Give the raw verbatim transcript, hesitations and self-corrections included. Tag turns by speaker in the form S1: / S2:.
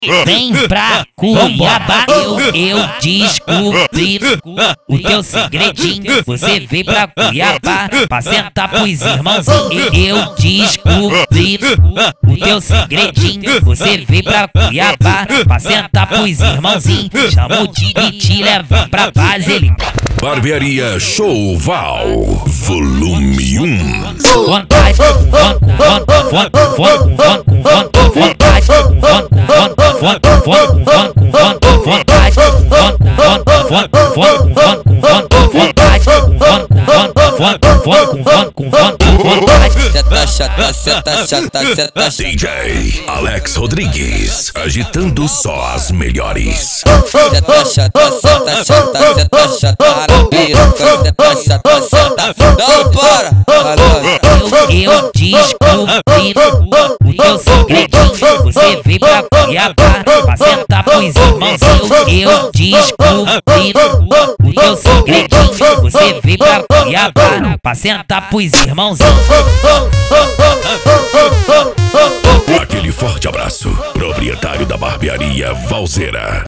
S1: Vem pra Cuiabá, eu, eu descobri o teu segredinho. Você veio pra Cuiabá pra sentar pros irmãozinhos. Eu descobri o teu segredinho. Você veio pra Cuiabá pra sentar pros irmãozinhos. Chama o Tigre e te leva pra base. Ele
S2: Barbearia Show Val, volume um.
S1: vontade, vontade, vontade, vontade, vontade,
S3: Seta chata, seta chata, seta
S2: D J Alex Rodrigues, agitando só as melhores.
S3: Seta chata, seta chata, seta chata, arabira, seta chata, seta, não para,
S1: eu descobri o teu segredinho. Você veio pra Cuiabá pra sentar pros irmãozinhos. Eu descobri o teu segredinho. Você veio pra Cuiabá pra sentar pros irmãozinhos.
S2: Aquele forte abraço, proprietário da barbearia Valzeira.